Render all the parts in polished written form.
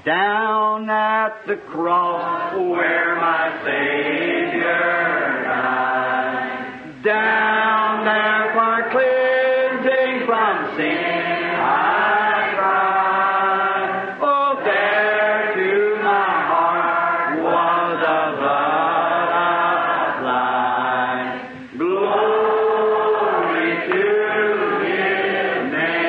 down at the cross where my Savior died. Down there for cleansing from sin I cried. Oh, there to my heart was a blood applied. Glory to His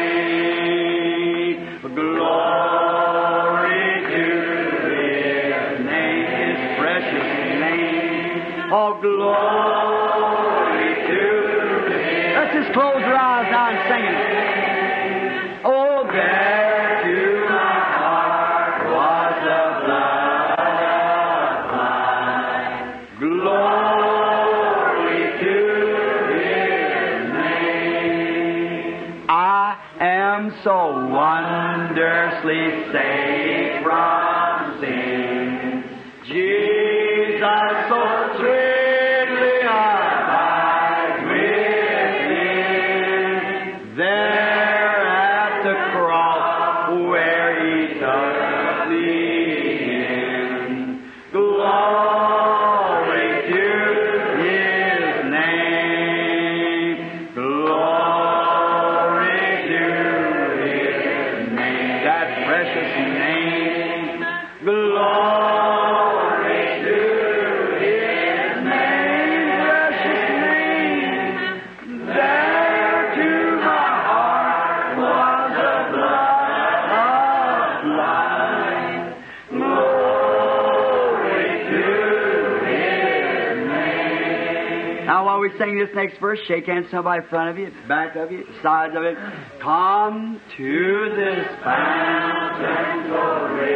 name. Glory to His name, His precious name. Oh, glory to His. Let's just close our eyes now and sing it. Oh, there to my heart was the blood applied. Glory to His name. I am so wondrously saved from sin. Jesus, so sweetly abide within. There at the cross where He took me in. Glory to His name. Glory to His name. That precious name. Glory to His name. Precious name. There to my heart was a blood applied. Glory to His name. Now, while we sing this next verse, shake hands with somebody in front of you, back of you, sides of it. Come to this fountain, so